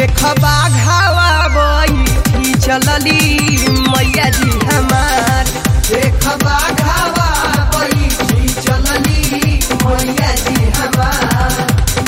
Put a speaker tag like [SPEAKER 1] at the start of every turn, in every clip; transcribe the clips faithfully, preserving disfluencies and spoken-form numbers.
[SPEAKER 1] देखबा घावा बई चलली मैया जी हमार। देखबा घावा बई चलली मैया जी हमार।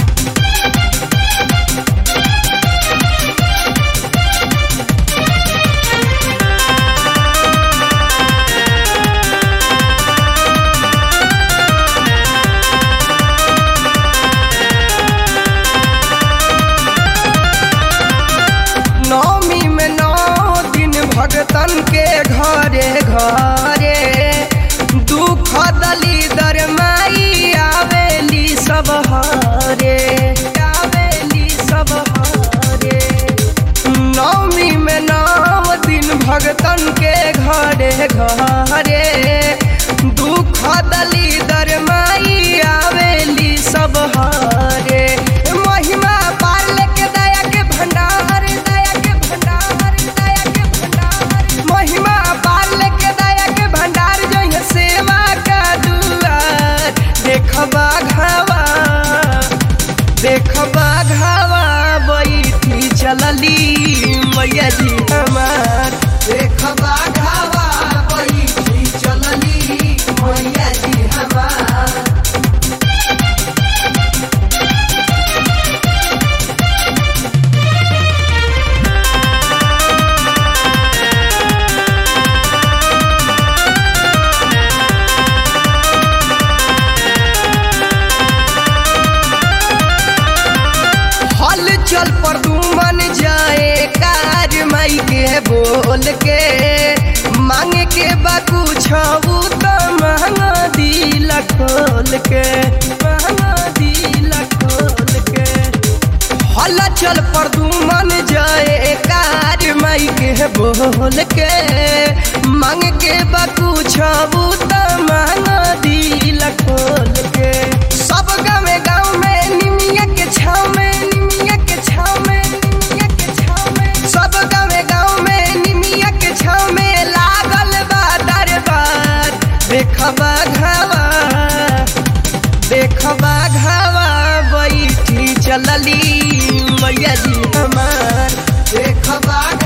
[SPEAKER 1] नौमी में नौ दिन भगतन के घरे घरे दुख दली दरमाई आवेली सब हरे आवेली सब हरे। नौमी में नौ दिन भगतन के घरे घरे दुख दली दरमाई आवेली सब हरे। महिमा पाल के दया के भंडार दया के भंडार दया के भंडार। महिमा पाल के दया के भंडार जो सेवा का दुआर। देखबा घावा देखबा घावा बैठी चलली मैया जी हमार। देखबा घावा बैठी चलली मैया जी हमार। चल पर दुमन जाए कार माई के बोल के मांग के बाकू छबू तो महंगा दिल खोल के महंगा दिल खोल के। हल चल पर दुमन जाए कार माई के बोल के मांग के बाकू छबू तो महंगा दिल खोल के। सब गाँव गाँव में निमिया के छाव में सब गाँव गाँव में निमिया के छाव में लागल बा दरबार। देखबा घावा देखबा घावा बैठी चलली मैया जी हमार। देखबा